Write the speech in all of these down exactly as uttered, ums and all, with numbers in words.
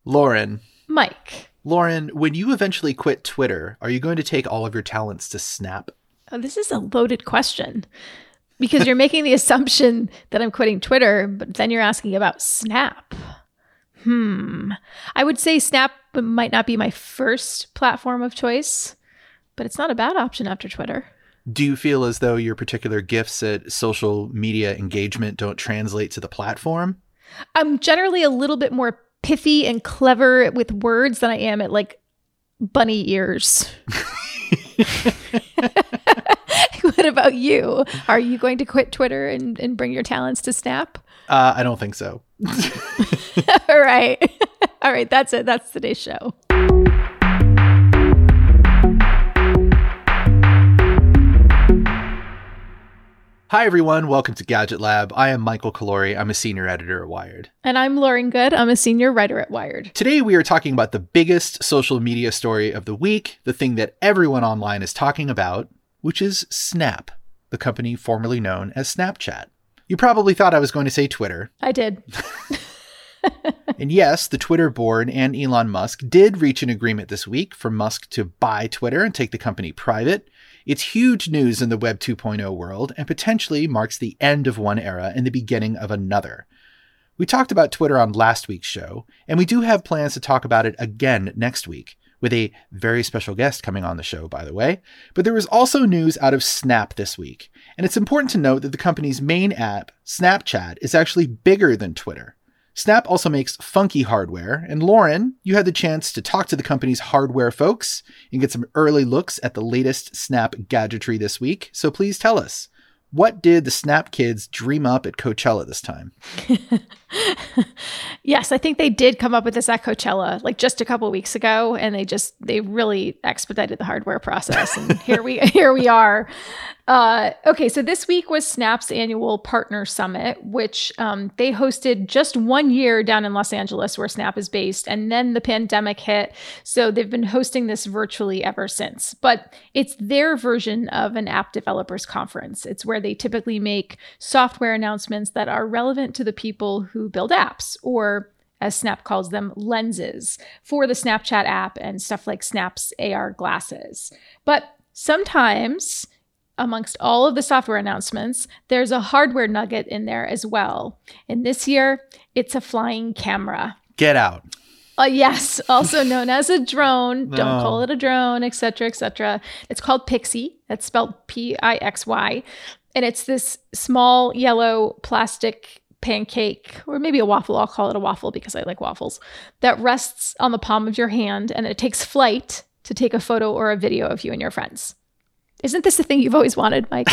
Lauren. Mike. Lauren, when you eventually quit Twitter, are you going to take all of your talents to Snap? Oh, this is a loaded question because you're making the assumption that I'm quitting Twitter, but then you're asking about Snap. Hmm. I would say Snap might not be my first platform of choice, but it's not a bad option after Twitter. Do you feel as though your particular gifts at social media engagement don't translate to the platform? I'm generally a little bit more pithy and clever with words than I am at like bunny ears. What about you? Are you going to quit Twitter and, and bring your talents to Snap? Uh, I don't think so. All right. All right. That's it. That's today's show. Hi, everyone. Welcome to Gadget Lab. I am Michael Calore. I'm a senior editor at Wired. And I'm Lauren Good. I'm a senior writer at Wired. Today, we are talking about the biggest social media story of the week, the thing that everyone online is talking about, which is Snap, the company formerly known as Snapchat. You probably thought I was going to say Twitter. I did. And yes, the Twitter board and Elon Musk did reach an agreement this week for Musk to buy Twitter and take the company private. It's huge news in the Web two point oh world and potentially marks the end of one era and the beginning of another. We talked about Twitter on last week's show, and we do have plans to talk about it again next week, with a very special guest coming on the show, by the way. But there was also news out of Snap this week, and it's important to note that the company's main app, Snapchat, is actually bigger than Twitter. Snap also makes funky hardware, and Lauren, you had the chance to talk to the company's hardware folks and get some early looks at the latest Snap gadgetry this week. So please tell us, what did the Snap kids dream up at Coachella this time? Yes, I think they did come up with this at Coachella like just a couple of weeks ago, and they just they really expedited the hardware process. And here we here we are. Uh, okay, so this week was Snap's annual Partner Summit, which um, they hosted just one year down in Los Angeles, where Snap is based, and then the pandemic hit. So they've been hosting this virtually ever since. But it's their version of an app developers conference. It's where they typically make software announcements that are relevant to the people who build apps, or as Snap calls them, lenses, for the Snapchat app and stuff like Snap's A R glasses. But sometimes, amongst all of the software announcements, there's a hardware nugget in there as well. And this year, it's a flying camera. Get out. Uh, yes, also known as a drone. No. Don't call it a drone, et cetera, et cetera. It's called Pixie. That's spelled P I X Y. And it's this small yellow plastic pancake, or maybe a waffle. I'll call it a waffle because I like waffles, that rests on the palm of your hand, and it takes flight to take a photo or a video of you and your friends. Isn't this the thing you've always wanted, Mike?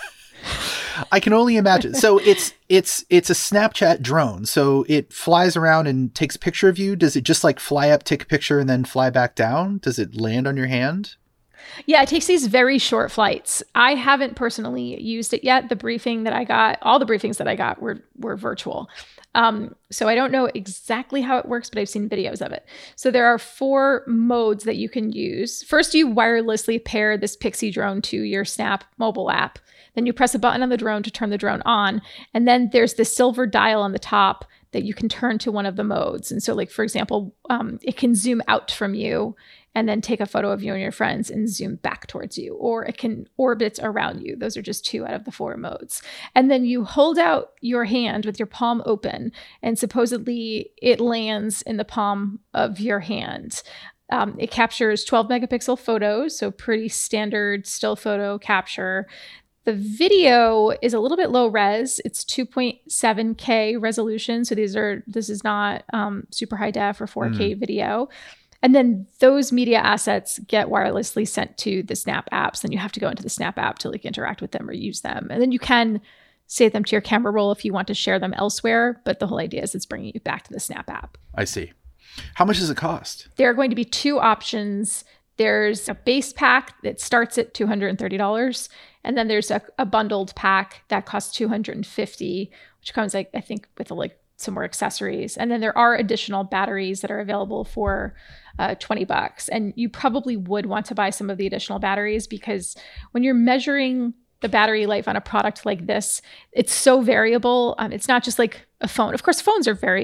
I can only imagine. So it's it's it's a Snapchat drone. So it flies around and takes a picture of you. Does it just like fly up, take a picture, and then fly back down? Does it land on your hand? Yeah, it takes these very short flights. I haven't personally used it yet. The briefing that I got, all the briefings that I got were were virtual. Um, so I don't know exactly how it works, but I've seen videos of it. So there are four modes that you can use. First, you wirelessly pair this Pixie drone to your Snap mobile app. Then you press a button on the drone to turn the drone on. And then there's this silver dial on the top that you can turn to one of the modes. And so like, for example, um, it can zoom out from you and then take a photo of you and your friends and zoom back towards you, or it can orbit around you. Those are just two out of the four modes. And then you hold out your hand with your palm open, and supposedly it lands in the palm of your hand. Um, it captures twelve megapixel photos, so pretty standard still photo capture. The video is a little bit low res. It's two point seven K resolution. So these are, this is not um, super high def or four K mm. video. And then those media assets get wirelessly sent to the Snap apps. Then you have to go into the Snap app to like interact with them or use them. And then you can save them to your camera roll if you want to share them elsewhere. But the whole idea is it's bringing you back to the Snap app. I see. How much does it cost? There are going to be two options. There's a base pack that starts at two hundred thirty dollars. And then there's a, a bundled pack that costs two hundred fifty dollars, which comes, like, I think, with a, like some more accessories. And then there are additional batteries that are available for uh, twenty bucks. And you probably would want to buy some of the additional batteries, because when you're measuring the battery life on a product like this, it's so variable. Um, it's not just like a phone. Of course, phones are very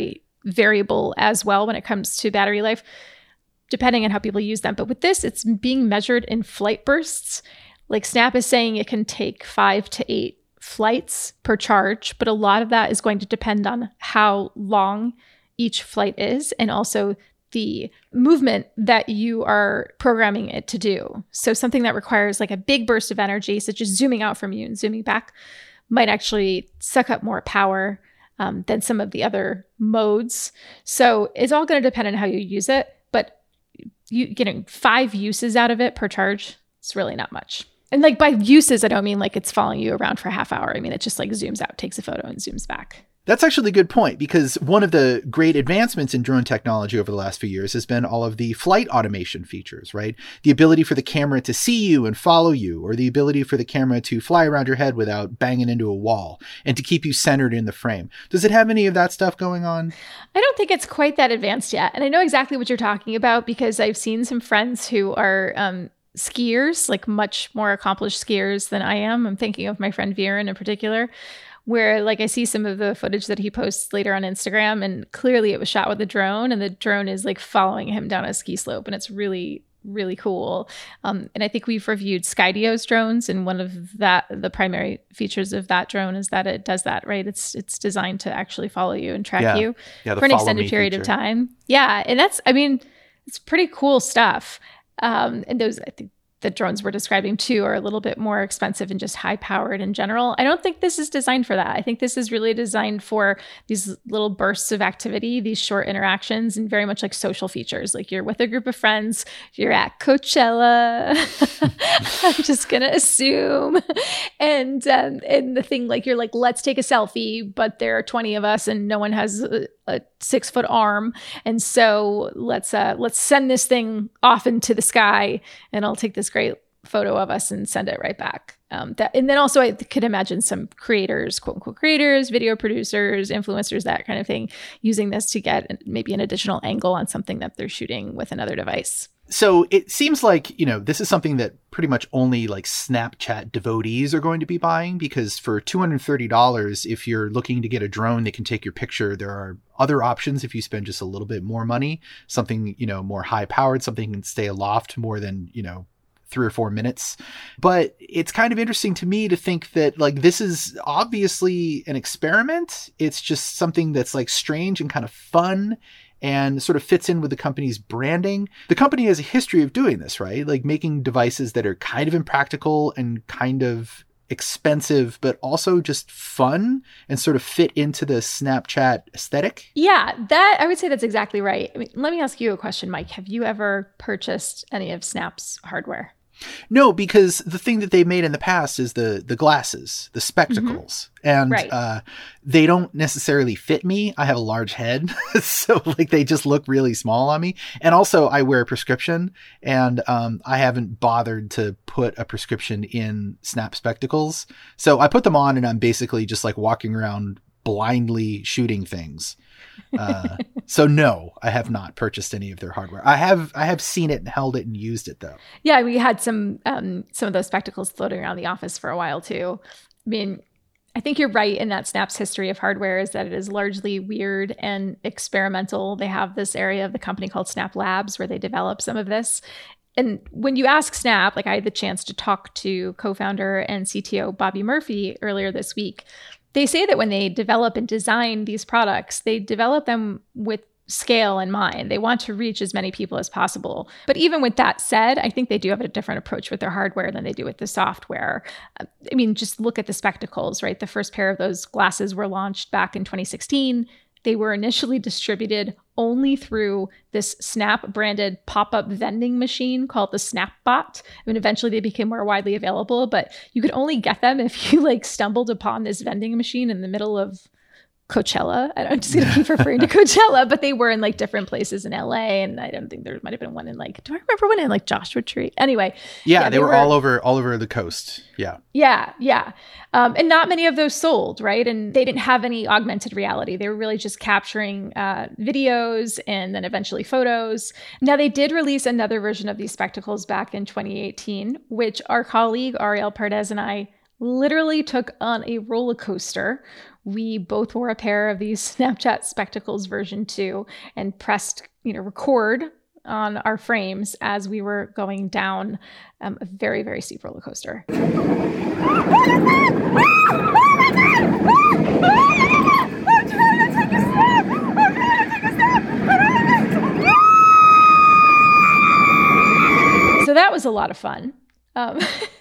variable as well when it comes to battery life, depending on how people use them. But with this, it's being measured in flight bursts. Like Snap is saying it can take five to eight flights per charge, but a lot of that is going to depend on how long each flight is and also the movement that you are programming it to do. So something that requires like a big burst of energy, such as zooming out from you and zooming back, might actually suck up more power um, than some of the other modes. So it's all going to depend on how you use it, but you getting five uses out of it per charge, it's really not much. And like by uses, I don't mean like it's following you around for a half hour. I mean, it just like zooms out, takes a photo and zooms back. That's actually a good point, because one of the great advancements in drone technology over the last few years has been all of the flight automation features, right? The ability for the camera to see you and follow you, or the ability for the camera to fly around your head without banging into a wall and to keep you centered in the frame. Does it have any of that stuff going on? I don't think it's quite that advanced yet. And I know exactly what you're talking about because I've seen some friends who are um, skiers, like much more accomplished skiers than I am. I'm thinking of my friend Viren in particular, where like I see some of the footage that he posts later on Instagram, and clearly it was shot with a drone, and the drone is like following him down a ski slope, and it's really, really cool. Um, and I think we've reviewed Skydio's drones, and one of that, the primary features of that drone is that it does that, right? It's it's designed to actually follow you and track yeah. you yeah, for an extended period feature. of time. Yeah, and that's, I mean, it's pretty cool stuff. Um, and those, I think, the drones we're describing too are a little bit more expensive and just high powered in general. I don't think this is designed for that. I think this is really designed for these little bursts of activity, these short interactions, and very much like social features. Like you're with a group of friends, you're at Coachella, I'm just going to assume. And, um, and the thing, like you're like, let's take a selfie, but there are twenty of us and no one has a, a six foot arm. And so let's, uh, let's send this thing off into the sky, and I'll take this great photo of us and send it right back. Um, that, and then also I could imagine some creators, quote unquote creators, video producers, influencers, that kind of thing, using this to get maybe an additional angle on something that they're shooting with another device. So it seems like, you know, this is something that pretty much only like Snapchat devotees are going to be buying, because for two hundred thirty dollars, if you're looking to get a drone that can take your picture, there are other options if you spend just a little bit more money, something, you know, more high powered, something that can stay aloft more than, you know, three or four minutes. But it's kind of interesting to me to think that like this is obviously an experiment. It's just something that's like strange and kind of fun and sort of fits in with the company's branding. The company has a history of doing this, right? Like making devices that are kind of impractical and kind of expensive, but also just fun and sort of fit into the Snapchat aesthetic. Yeah, that I would say that's exactly right. I mean, let me ask you a question, Mike. Have you ever purchased any of Snap's hardware? No, because the thing that they made in the past is the the glasses, the spectacles, mm-hmm. and right. uh, they don't necessarily fit me. I have a large head, so like they just look really small on me. And also, I wear a prescription, and um, I haven't bothered to put a prescription in Snap spectacles. So I put them on, and I'm basically just like walking around blindly shooting things. Uh, so no, I have not purchased any of their hardware. I have, I have seen it and held it and used it though. Yeah. We had some, um, some of those spectacles floating around the office for a while too. I mean, I think you're right in that Snap's history of hardware is that it is largely weird and experimental. They have this area of the company called Snap Labs where they develop some of this. And when you ask Snap, like I had the chance to talk to co-founder and C T O Bobby Murphy earlier this week. They say that when they develop and design these products, they develop them with scale in mind. They want to reach as many people as possible. But even with that said, I think they do have a different approach with their hardware than they do with the software. I mean, just look at the spectacles, right? The first pair of those glasses were launched back in twenty sixteen. They were initially distributed only through this Snap branded pop-up vending machine called the SnapBot. I mean, eventually they became more widely available, but you could only get them if you like stumbled upon this vending machine in the middle of Coachella. I'm just going to keep referring to Coachella, but they were in like different places in L A. And I don't think there might have been one in like, do I remember one in like Joshua Tree? Anyway. Yeah, yeah they, they were, were all over, all over the coast. Yeah. Yeah. Yeah. Um, and not many of those sold, right? And they didn't have any augmented reality. They were really just capturing uh, videos and then eventually photos. Now they did release another version of these spectacles back in twenty eighteen, which our colleague Ariel Pardez and I literally took on a roller coaster we both wore a pair of these Snapchat Spectacles version two and pressed, you know, record on our frames as we were going down um, a very, very steep roller coaster. So that was a lot of fun. Um,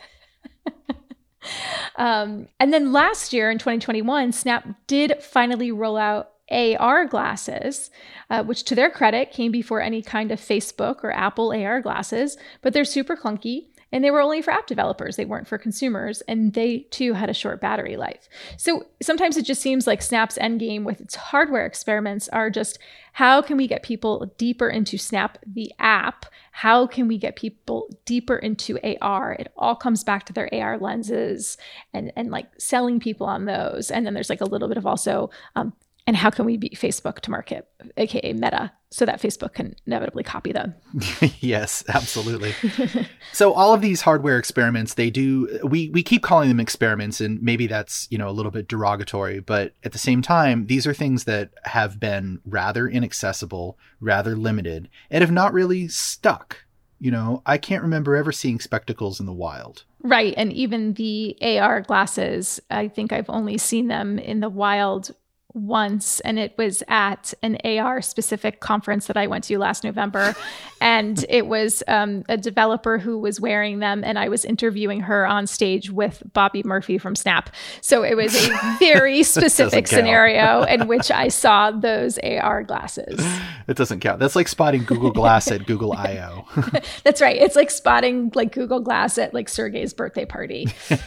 um, and then last year in twenty twenty-one, Snap did finally roll out A R glasses, uh, which to their credit came before any kind of Facebook or Apple A R glasses, but they're super clunky and they were only for app developers. They weren't for consumers, and they too had a short battery life. So sometimes it just seems like Snap's endgame with its hardware experiments are just, how can we get people deeper into Snap, the app? How can we get people deeper into A R? It all comes back to their A R lenses and, and like selling people on those. And then there's like a little bit of also, um, and how can we beat Facebook to market, A K A Meta, so that Facebook can inevitably copy them? Yes, absolutely. So all of these hardware experiments, they do, we we keep calling them experiments, and maybe that's, you know, a little bit derogatory, but at the same time, these are things that have been rather inaccessible, rather limited, and have not really stuck. You know, I can't remember ever seeing Spectacles in the wild. Right. And even the A R glasses, I think I've only seen them in the wild once, and it was at an A R specific conference that I went to last November. And it was um, a developer who was wearing them, and I was interviewing her on stage with Bobby Murphy from Snap. So it was a very specific scenario in which I saw those A R glasses. It doesn't count. That's like spotting Google Glass at Google I O. That's right. It's like spotting like Google Glass at like Sergey's birthday party.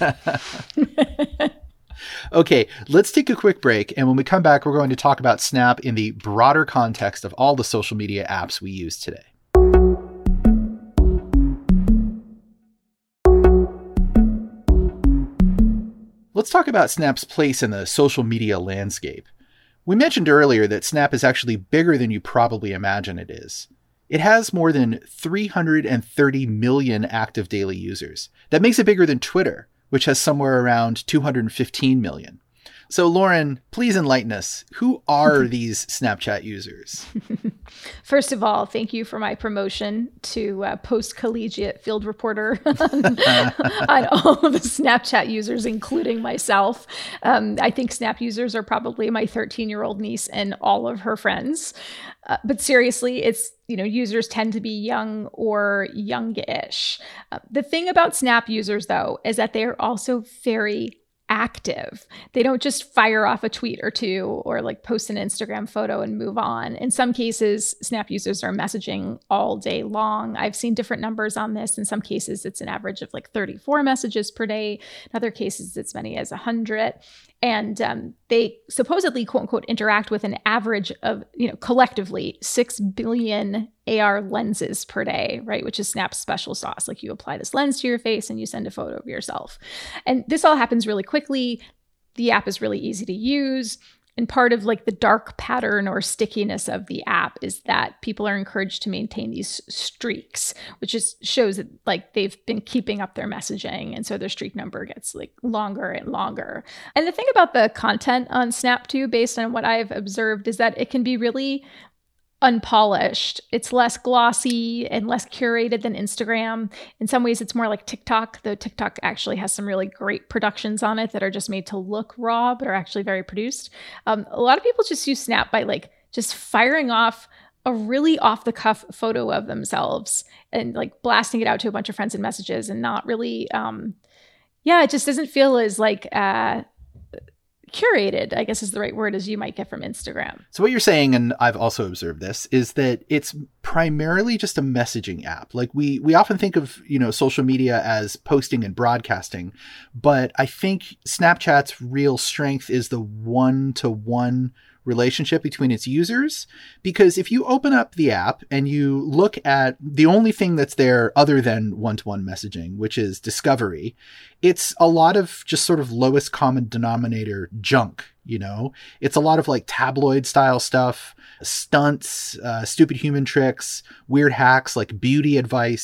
Okay, let's take a quick break. And when we come back, we're going to talk about Snap in the broader context of all the social media apps we use today. Let's talk about Snap's place in the social media landscape. We mentioned earlier that Snap is actually bigger than you probably imagine it is. It has more than three hundred thirty million active daily users. That makes it bigger than Twitter, which has somewhere around two hundred fifteen million. So Lauren, please enlighten us. Who are these Snapchat users? First of all, thank you for my promotion to uh, post-collegiate field reporter on, on all of the Snapchat users, including myself. Um, I think Snap users are probably my thirteen-year-old niece and all of her friends. Uh, but seriously, it's, you know, users tend to be young or youngish. Uh, the thing about Snap users, though, is that they are also very active. They don't just fire off a tweet or two or like post an Instagram photo and move on. In some cases, Snap users are messaging all day long. I've seen different numbers on this. In some cases, it's an average of like thirty-four messages per day. In other cases, it's many as one hundred. And um, they supposedly, quote unquote, interact with an average of, you know, collectively six billion A R lenses per day, right? Which is Snap's special sauce. Like you apply this lens to your face and you send a photo of yourself. And this all happens really quickly. The app is really easy to use. And part of like the dark pattern or stickiness of the app is that people are encouraged to maintain these streaks, which just shows that like they've been keeping up their messaging. And so their streak number gets like longer and longer. And the thing about the content on Snap too, based on what I've observed, is that it can be really unpolished. It's less glossy and less curated than Instagram. In some ways, it's more like TikTok, though TikTok actually has some really great productions on it that are just made to look raw, but are actually very produced. Um, a lot of people just use Snap by like just firing off a really off-the-cuff photo of themselves and like blasting it out to a bunch of friends and messages, and not really, um, yeah, it just doesn't feel as like, uh, curated, I guess is the right word, as you might get from Instagram. So what you're saying, and I've also observed this, is that it's primarily just a messaging app. Like we we often think of, you know, social media as posting and broadcasting, but I think Snapchat's real strength is the one-to-one relationship between its users. Because if you open up the app and you look at the only thing that's there other than one-to-one messaging, which is discovery, it's a lot of just sort of lowest common denominator junk. You know, it's a lot of like tabloid style stuff, stunts, uh, stupid human tricks, weird hacks, like beauty advice.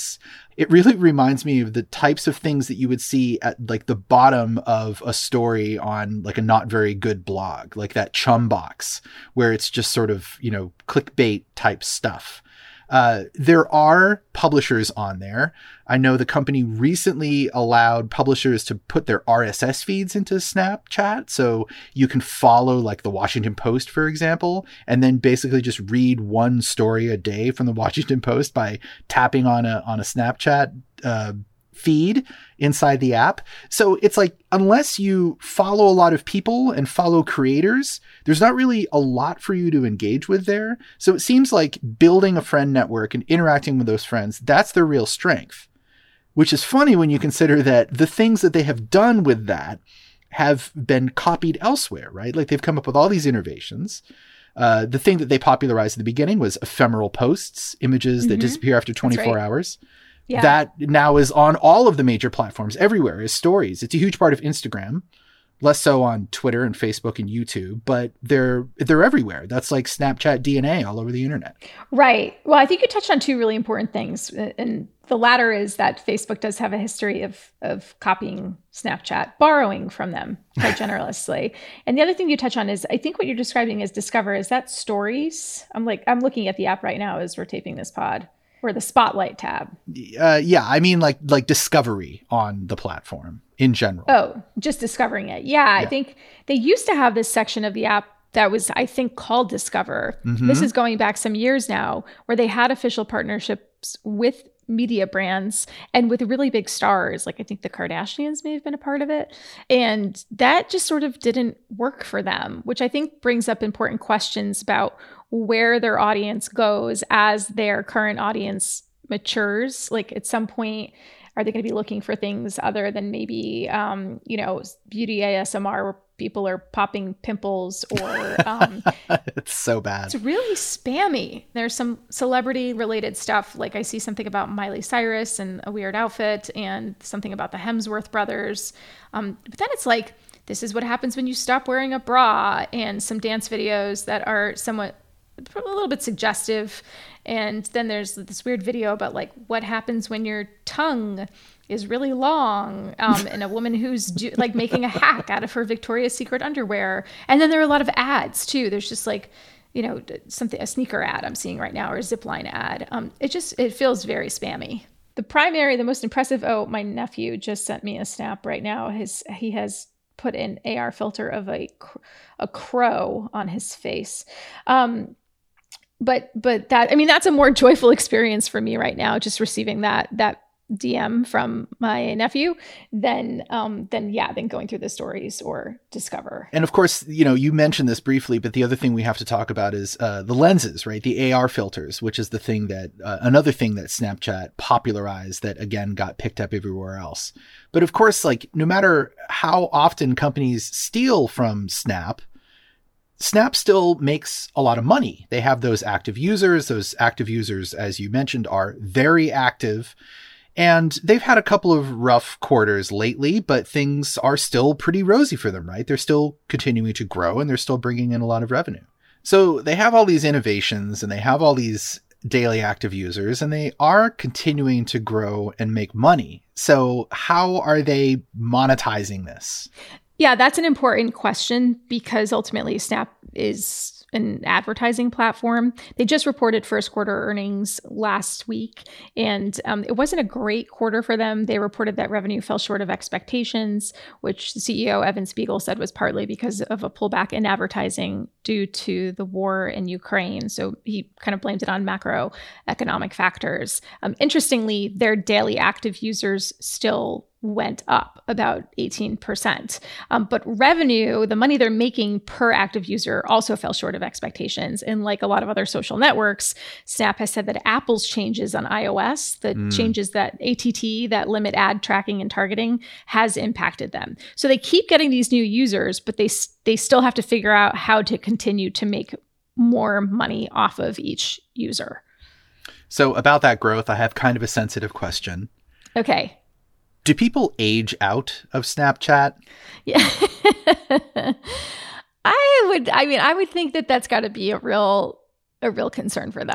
It really reminds me of the types of things that you would see at like the bottom of a story on like a not very good blog, like that chum box where it's just sort of, you know, clickbait type stuff. Uh, there are publishers on there. I know the company recently allowed publishers to put their R S S feeds into Snapchat. So you can follow like the Washington Post, for example, and then basically just read one story a day from the Washington Post by tapping on a, on a Snapchat, uh, feed inside the app. So it's like, unless you follow a lot of people and follow creators, there's not really a lot for you to engage with there. So it seems like building a friend network and interacting with those friends, that's their real strength, which is funny when you consider that the things that they have done with that have been copied elsewhere, right? Like they've come up with all these innovations. Uh, the thing that they popularized at the beginning was ephemeral posts, images mm-hmm. that disappear after twenty-four right. hours. Yeah. That now is on all of the major platforms everywhere as stories. It's a huge part of Instagram, less so on Twitter and Facebook and YouTube, but they're they're everywhere. That's like Snapchat D N A all over the internet. Right. Well, I think you touched on two really important things. And the latter is that Facebook does have a history of of copying Snapchat, borrowing from them quite generously. And the other thing you touch on is, I think what you're describing as Discover, is that stories? I'm like, I'm looking at the app right now as we're taping this pod. Or the Spotlight tab. Uh, yeah, I mean like like discovery on the platform in general. Oh, just discovering it. Yeah, yeah, I think they used to have this section of the app that was, I think, called Discover. Mm-hmm. This is going back some years now, where they had official partnerships with media brands and with really big stars. Like I think the Kardashians may have been a part of it. And that just sort of didn't work for them, which I think brings up important questions about where their audience goes as their current audience matures. Like at some point, are they going to be looking for things other than maybe, um, you know, beauty A S M R where people are popping pimples or... Um, it's so bad. It's really spammy. There's some celebrity related stuff. Like I see something about Miley Cyrus and a weird outfit and something about the Hemsworth brothers. Um, but then it's like, this is what happens when you stop wearing a bra, and some dance videos that are somewhat a little bit suggestive. And then there's this weird video about like what happens when your tongue is really long, um, and a woman who's do, like making a hack out of her Victoria's Secret underwear. And then there are a lot of ads too. There's just like, you know, something, a sneaker ad I'm seeing right now, or a Zipline ad. Um, it just, it feels very spammy. The primary, the most impressive, oh, my nephew just sent me a snap right now. His, he has put an A R filter of a, a crow on his face. Um, But but that, I mean, that's a more joyful experience for me right now, just receiving that that D M from my nephew than um than yeah than going through the stories or Discover. And of course, you know, you mentioned this briefly, but the other thing we have to talk about is uh, the lenses, right? The A R filters, which is the thing that uh, another thing that Snapchat popularized that again got picked up everywhere else. But of course, like no matter how often companies steal from Snap, Snap still makes a lot of money. They have those active users. Those active users, as you mentioned, are very active. And they've had a couple of rough quarters lately, but things are still pretty rosy for them, right? They're still continuing to grow and they're still bringing in a lot of revenue. So they have all these innovations and they have all these daily active users and they are continuing to grow and make money. So how are they monetizing this? Yeah, that's an important question because ultimately Snap is an advertising platform. They just reported first quarter earnings last week, and um, it wasn't a great quarter for them. They reported that revenue fell short of expectations, which the C E O, Evan Spiegel, said was partly because of a pullback in advertising due to the war in Ukraine. So he kind of blamed it on macroeconomic factors. Um, interestingly, their daily active users still went up about eighteen percent. Um, but revenue, the money they're making per active user, also fell short of expectations. And like a lot of other social networks, Snap has said that Apple's changes on iOS, the mm. changes that A T T, that limit ad tracking and targeting, has impacted them. So they keep getting these new users, but they they still have to figure out how to continue to make more money off of each user. So about that growth, I have kind of a sensitive question. Okay. Do people age out of Snapchat? Yeah. I would, I mean, I would think that that's got to be a real, a real concern for them.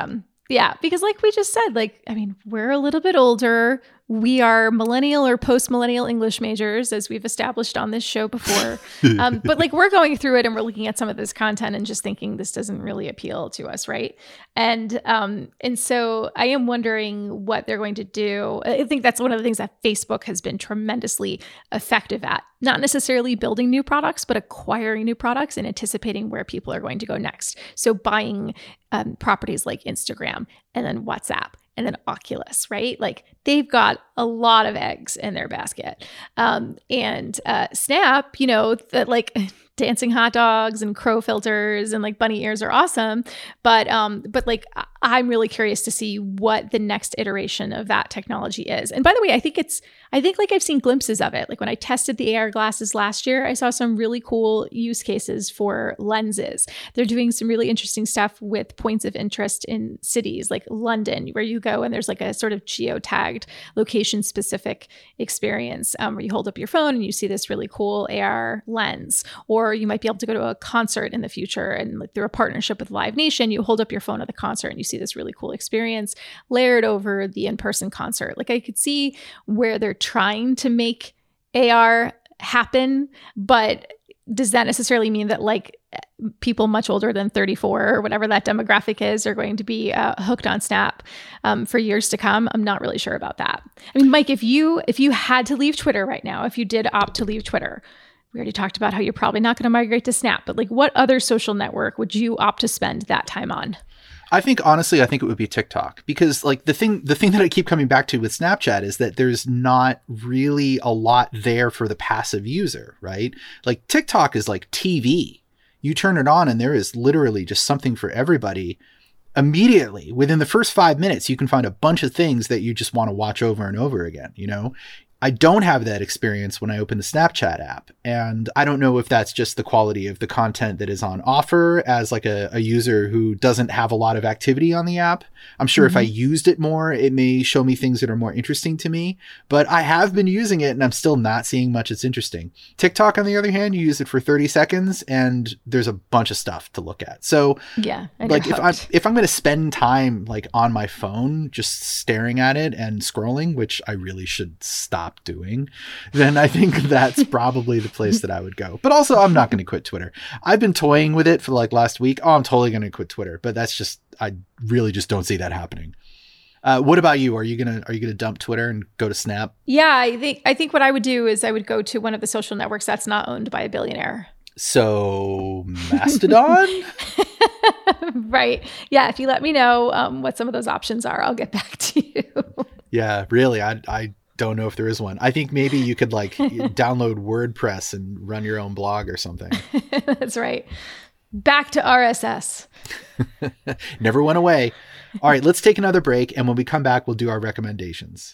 Yeah, because like we just said, like, I mean, we're a little bit older. We are millennial or post-millennial English majors, as we've established on this show before. Um, but like we're going through it and we're looking at some of this content and just thinking this doesn't really appeal to us, right? And um, and so I am wondering what they're going to do. I think that's one of the things that Facebook has been tremendously effective at. Not necessarily building new products, but acquiring new products and anticipating where people are going to go next. So buying um, properties like Instagram and then WhatsApp and then Oculus, right? Like they've got a lot of eggs in their basket. Um, and uh, Snap, you know, that like dancing hot dogs and crow filters and like bunny ears are awesome. But um, but like I'm really curious to see what the next iteration of that technology is. And by the way, I think it's I think like I've seen glimpses of it. Like when I tested the A R glasses last year, I saw some really cool use cases for lenses. They're doing some really interesting stuff with points of interest in cities like London, where you go and there's like a sort of geotagged location specific experience um, where you hold up your phone and you see this really cool A R lens. Or you might be able to go to a concert in the future and like through a partnership with Live Nation, you hold up your phone at the concert and you see this really cool experience layered over the in-person concert. Like I could see where they're trying to make A R happen, but does that necessarily mean that like people much older than thirty-four or whatever that demographic is are going to be uh, hooked on Snap um, for years to come? I'm not really sure about that. I mean, Mike, if you if you had to leave Twitter right now, if you did opt to leave Twitter, we already talked about how you're probably not going to migrate to Snap, but like what other social network would you opt to spend that time on? I think honestly, I think it would be TikTok, because like the thing, the thing that I keep coming back to with Snapchat is that there's not really a lot there for the passive user, right? Like TikTok is like T V. You turn it on and there is literally just something for everybody. Immediately within the first five minutes, you can find a bunch of things that you just want to watch over and over again. You know, I don't have that experience when I open the Snapchat app. And I don't know if that's just the quality of the content that is on offer as like a, a user who doesn't have a lot of activity on the app. I'm sure mm-hmm. if I used it more, it may show me things that are more interesting to me, but I have been using it and I'm still not seeing much that's interesting. TikTok, on the other hand, you use it for thirty seconds and there's a bunch of stuff to look at. So yeah, like if I'm, if I'm going to spend time like on my phone, just staring at it and scrolling, which I really should stop doing, then I think that's probably the place that I would go. But also, I'm not going to quit Twitter. I've been toying with it for like last week. Oh, I'm totally going to quit Twitter, but that's just, I really just don't see that happening. Uh, what about you? Are you gonna are you gonna dump Twitter and go to Snap? Yeah, I think I think what I would do is I would go to one of the social networks that's not owned by a billionaire. So Mastodon? Right. Yeah. If you let me know um, what some of those options are, I'll get back to you. Yeah, really. I I don't know if there is one. I think maybe you could like download WordPress and run your own blog or something. That's right. Back to R S S. Never went away. All right, let's take another break. And when we come back, we'll do our recommendations.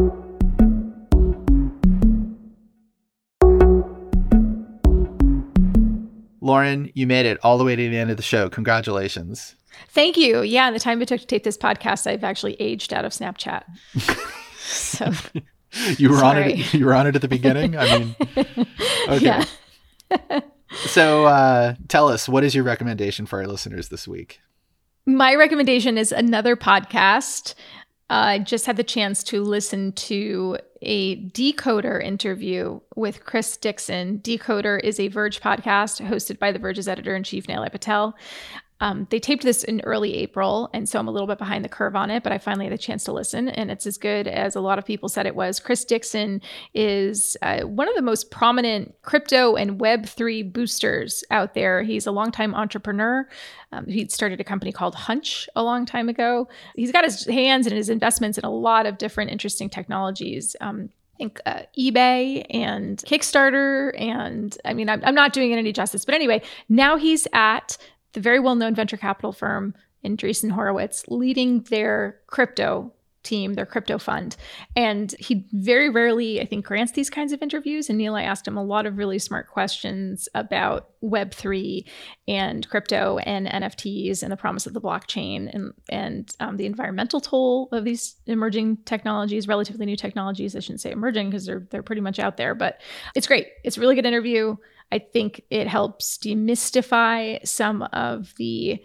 Lauren, you made it all the way to the end of the show. Congratulations. Thank you. Yeah, in the time it took to tape this podcast, I've actually aged out of Snapchat. So you were sorry. on it. You were on it at the beginning. I mean, okay. Yeah. So uh, tell us, what is your recommendation for our listeners this week? My recommendation is another podcast. I uh, just had the chance to listen to a Decoder interview with Chris Dixon. Decoder is a Verge podcast hosted by The Verge's editor-in-chief, Nilay Patel. Um, they taped this in early April, and so I'm a little bit behind the curve on it, but I finally had a chance to listen, and it's as good as a lot of people said it was. Chris Dixon is uh, one of the most prominent crypto and Web three boosters out there. He's a longtime entrepreneur. Um, he started a company called Hunch a long time ago. He's got his hands and his investments in a lot of different interesting technologies. Um, I think uh, eBay and Kickstarter, and I mean, I'm, I'm not doing it any justice, but anyway, now he's at the very well-known venture capital firm Andreessen Horowitz, leading their crypto team, their crypto fund. And he very rarely, I think, grants these kinds of interviews. And Nilay asked him a lot of really smart questions about Web three and crypto and N F Ts and the promise of the blockchain and, and um, the environmental toll of these emerging technologies, relatively new technologies. I shouldn't say emerging because they're, they're pretty much out there, but it's great. It's a really good interview. I think it helps demystify some of the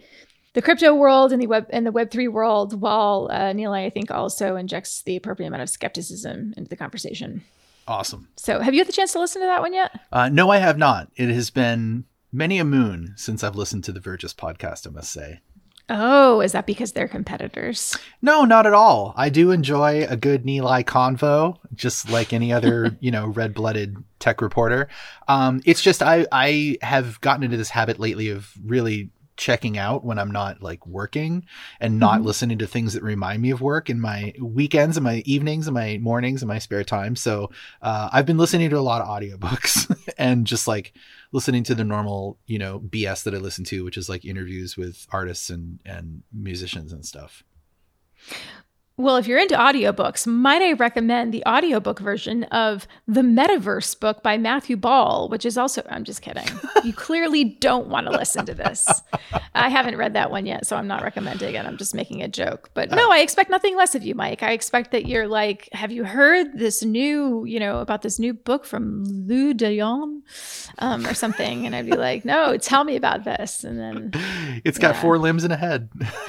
the crypto world and the web and the Web three world, while uh, Nilay, I think, also injects the appropriate amount of skepticism into the conversation. Awesome. So have you had the chance to listen to that one yet? Uh, no, I have not. It has been many a moon since I've listened to the Vergis podcast, I must say. Oh, is that because they're competitors? No, not at all. I do enjoy a good Nilay convo, just like any other, you know, red-blooded tech reporter. Um, it's just I, I have gotten into this habit lately of really checking out when I'm not like working and not mm-hmm. listening to things that remind me of work in my weekends and my evenings and my mornings and my spare time. So uh, I've been listening to a lot of audiobooks and just like listening to the normal, you know, B S that I listen to, which is like interviews with artists and, and musicians and stuff. Well, if you're into audiobooks, might I recommend the audiobook version of The Metaverse book by Matthew Ball, which is also, I'm just kidding. You clearly don't want to listen to this. I haven't read that one yet, so I'm not recommending it. I'm just making a joke. But no, I expect nothing less of you, Mike. I expect that you're like, have you heard this new, you know, about this new book from Lou Dion um, or something? And I'd be like, no, tell me about this. And then it's got yeah. four limbs and a head.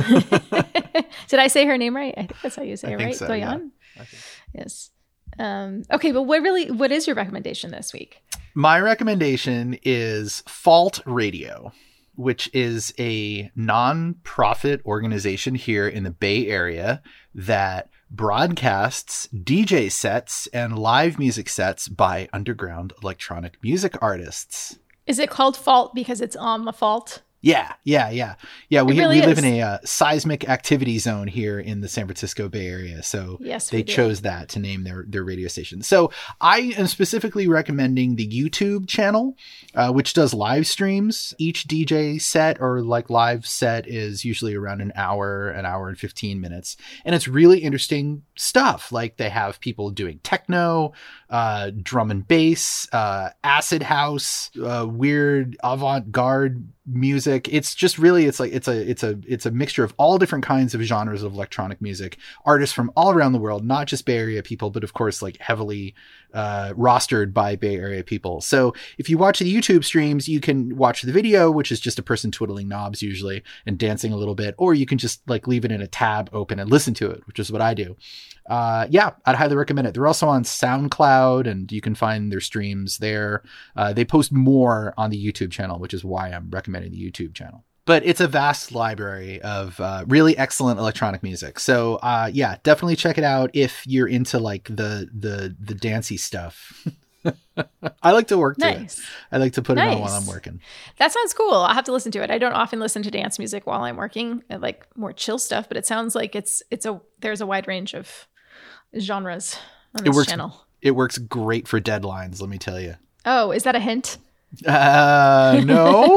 Did I say her name right? I think that's how you say I it, think right? So, Doyon? yeah. Yes. Um, okay, but what really, what is your recommendation this week? My recommendation is Fault Radio, which is a non-profit organization here in the Bay Area that broadcasts D J sets and live music sets by underground electronic music artists. Is it called Fault because it's on the fault? Yeah, yeah, yeah. Yeah, we really we live is. in a uh, seismic activity zone here in the San Francisco Bay Area. So yes, they chose that to name their, their radio station. So I am specifically recommending the YouTube channel, uh, which does live streams. Each D J set or like live set is usually around an hour, an hour and fifteen minutes. And it's really interesting stuff. Like they have people doing techno, uh, drum and bass, uh, acid house, uh, weird avant-garde music. It's just really, it's like, it's a, it's a, it's a mixture of all different kinds of genres of electronic music, artists from all around the world, not just Bay Area people, but of course, like heavily, uh, rostered by Bay Area people. So if you watch the YouTube streams, you can watch the video, which is just a person twiddling knobs usually and dancing a little bit, or you can just like leave it in a tab open and listen to it, which is what I do. Uh, yeah, I'd highly recommend it. They're also on SoundCloud and you can find their streams there. Uh, they post more on the YouTube channel, which is why I'm recommending the YouTube channel. But it's a vast library of uh, really excellent electronic music. So uh, yeah, definitely check it out if you're into like the the the dancey stuff. I like to work to nice. it. I like to put nice. it on while I'm working. That sounds cool. I'll have to listen to it. I don't often listen to dance music while I'm working. I like more chill stuff, but it sounds like it's it's a there's a wide range of genres on this it works, channel. It works great for deadlines, let me tell you. Oh, is that a hint? Uh, no.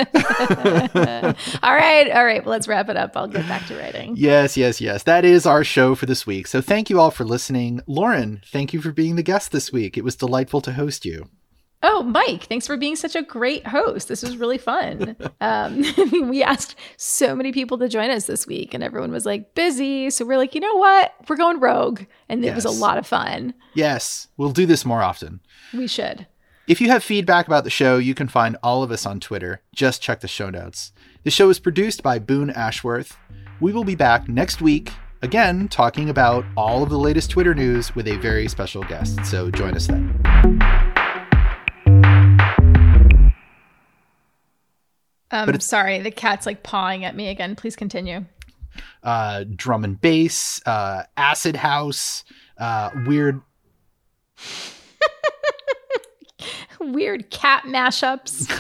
all right. All right. Well, let's wrap it up. I'll get back to writing. Yes, yes, yes. That is our show for this week. So thank you all for listening. Lauren, thank you for being the guest this week. It was delightful to host you. Oh, Mike, thanks for being such a great host. This was really fun. um, we asked so many people to join us this week and everyone was like busy. So we're like, you know what? We're going rogue. And it yes. was a lot of fun. Yes. We'll do this more often. We should. If you have feedback about the show, you can find all of us on Twitter. Just check the show notes. The show is produced by Boone Ashworth. We will be back next week, again, talking about all of the latest Twitter news with a very special guest. So join us then. Um, sorry, the cat's like pawing at me again. Please continue. Uh, drum and bass, uh, acid house, uh, weird... Weird cat mashups.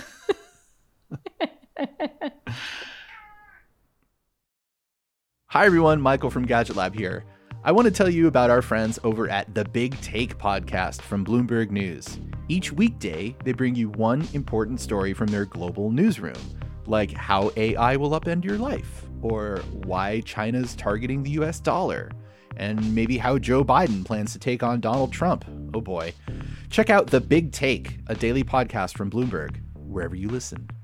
Hi everyone, Michael from Gadget Lab here. I want to tell you about our friends over at The Big Take podcast from Bloomberg News. Each weekday, they bring you one important story from their global newsroom, like how A I will upend your life, or why China's targeting the U S dollar, and maybe how Joe Biden plans to take on Donald Trump. Oh boy. Check out The Big Take, a daily podcast from Bloomberg, wherever you listen.